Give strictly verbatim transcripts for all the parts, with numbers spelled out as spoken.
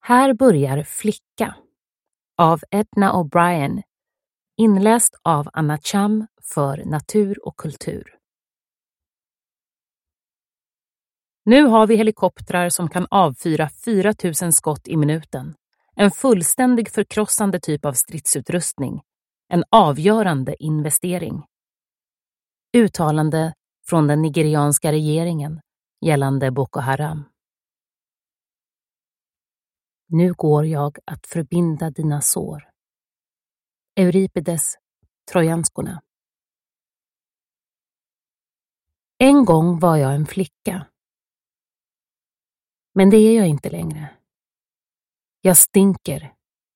Här börjar Flicka av Edna O'Brien, inläst av Anna Cham för Natur och kultur. Nu har vi helikoptrar som kan avfyra fyra tusen skott i minuten. En fullständig förkrossande typ av stridsutrustning. En avgörande investering. Uttalande från den nigerianska regeringen gällande Boko Haram. Nu går jag att förbinda dina sår. Euripides, Trojanskorna. En gång var jag en flicka. Men det är jag inte längre. Jag stinker.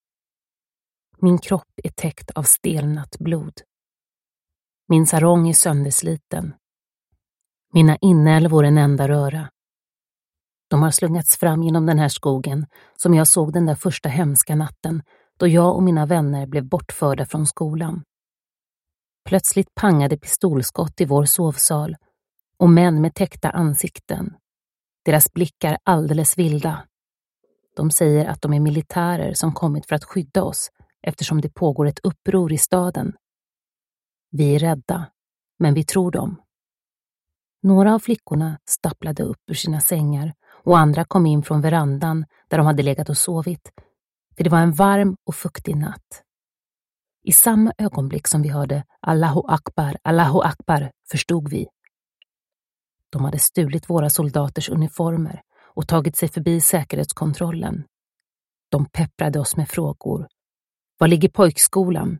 Min kropp är täckt av stelnat blod. Min sarong är söndersliten. Mina inälvor en enda röra. De har slungats fram genom den här skogen som jag såg den där första hemska natten då jag och mina vänner blev bortförda från skolan. Plötsligt pangade pistolskott i vår sovsal och män med täckta ansikten. Deras blickar alldeles vilda. De säger att de är militärer som kommit för att skydda oss eftersom det pågår ett uppror i staden. Vi är rädda, men vi tror dem. Några av flickorna stapplade upp ur sina sängar och andra kom in från verandan där de hade legat och sovit, för det var en varm och fuktig natt. I samma ögonblick som vi hörde Allahu Akbar, Allahu Akbar förstod vi. De hade stulit våra soldaters uniformer och tagit sig förbi säkerhetskontrollen. De pepprade oss med frågor. Var ligger pojkskolan?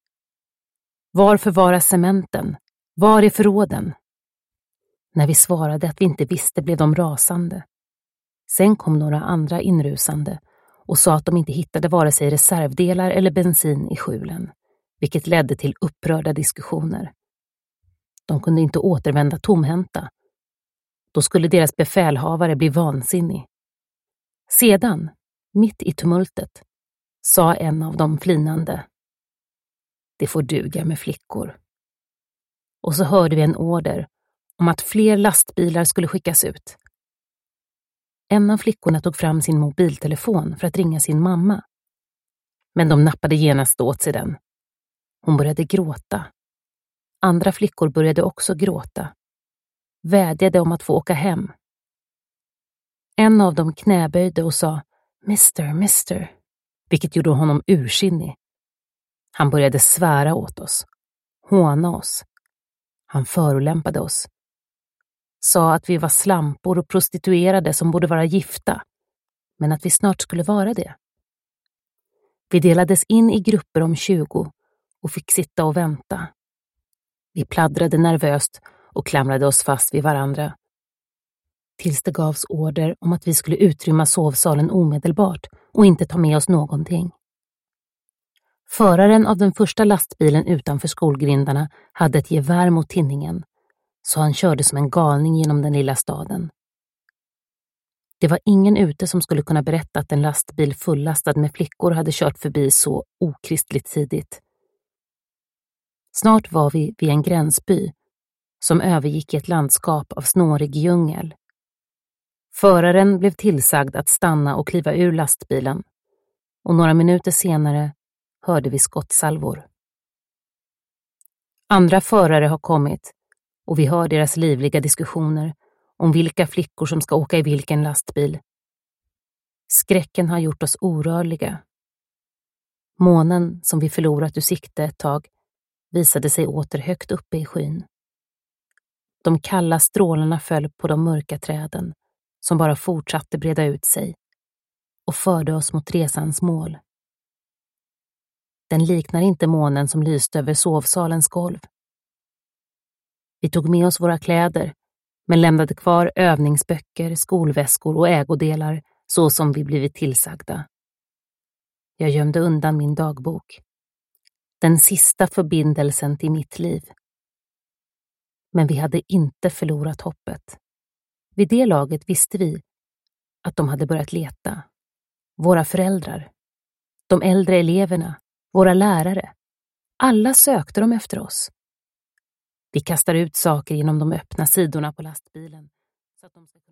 Var förvaras cementen? Var är förråden? När vi svarade att vi inte visste blev de rasande. Sen kom några andra inrusande och sa att de inte hittade vare sig reservdelar eller bensin i skjulen, vilket ledde till upprörda diskussioner. De kunde inte återvända tomhänta. Då skulle deras befälhavare bli vansinnig. Sedan, mitt i tumultet, sa en av dem flinande: det får duga med flickor. Och så hörde vi en order om att fler lastbilar skulle skickas ut. En av flickorna tog fram sin mobiltelefon för att ringa sin mamma. Men de nappade genast åt sig den. Hon började gråta. Andra flickor började också gråta. Vädjade om att få åka hem. En av dem knäböjde och sa Mister, mister, vilket gjorde honom ursinnig. Han började svära åt oss. Håna oss. Han förolämpade oss. Sa att vi var slampor och prostituerade som borde vara gifta, men att vi snart skulle vara det. Vi delades in i grupper om tjugo och fick sitta och vänta. Vi pladdrade nervöst och klamrade oss fast vid varandra. Tills det gavs order om att vi skulle utrymma sovsalen omedelbart och inte ta med oss någonting. Föraren av den första lastbilen utanför skolgrindarna hade ett gevär mot tinningen, så han körde som en galning genom den lilla staden. Det var ingen ute som skulle kunna berätta att en lastbil fullastad med flickor hade kört förbi så okristligt tidigt. Snart var vi vid en gränsby som övergick i ett landskap av snårig djungel. Föraren blev tillsagd att stanna och kliva ur lastbilen, och några minuter senare hörde vi skottsalvor. Andra förare har kommit och vi hör deras livliga diskussioner om vilka flickor som ska åka i vilken lastbil. Skräcken har gjort oss orörliga. Månen som vi förlorat ur sikte ett tag visade sig åter högt uppe i skyn. De kalla strålarna föll på de mörka träden som bara fortsatte breda ut sig och förde oss mot resans mål. Den liknar inte månen som lyste över sovsalens golv. Vi tog med oss våra kläder, men lämnade kvar övningsböcker, skolväskor och ägodelar så som vi blivit tillsagda. Jag gömde undan min dagbok. Den sista förbindelsen till mitt liv. Men vi hade inte förlorat hoppet. Vid det laget visste vi att de hade börjat leta. Våra föräldrar, de äldre eleverna, våra lärare. Alla sökte de efter oss. Vi kastar ut saker genom de öppna sidorna på lastbilen så att de ska kunna